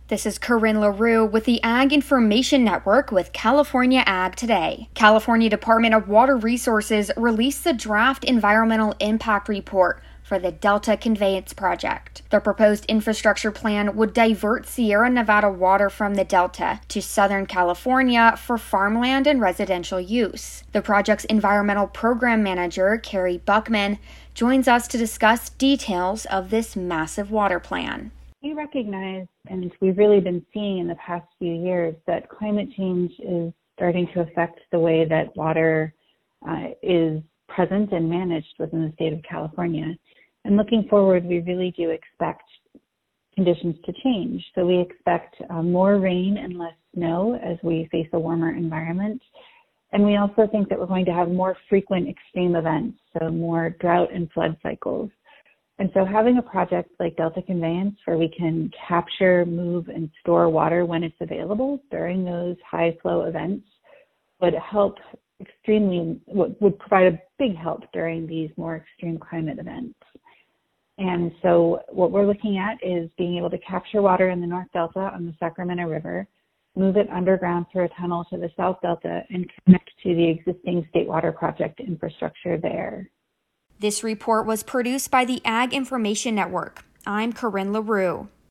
This is Corinne LaRue with the Ag Information Network with California Ag Today. California Department of Water Resources released the draft environmental impact report for the Delta Conveyance Project. The proposed infrastructure plan would divert Sierra Nevada water from the Delta to Southern California for farmland and residential use. The project's environmental program manager, Carrie Buckman, joins us to discuss details of this massive water plan. We recognize, and we've really been seeing in the past few years, that climate change is starting to affect the way that water is present and managed within the state of California. And looking forward, we really do expect conditions to change. So we expect more rain and less snow as we face a warmer environment. And we also think that we're going to have more frequent extreme events, so more drought and flood cycles. And so having a project like Delta Conveyance where we can capture, move, and store water when it's available during those high flow events would provide a big help during these more extreme climate events. And so what we're looking at is being able to capture water in the North Delta on the Sacramento River, move it underground through a tunnel to the South Delta, and connect to the existing State Water Project infrastructure there. This report was produced by the Ag Information Network. I'm Corinne LaRue.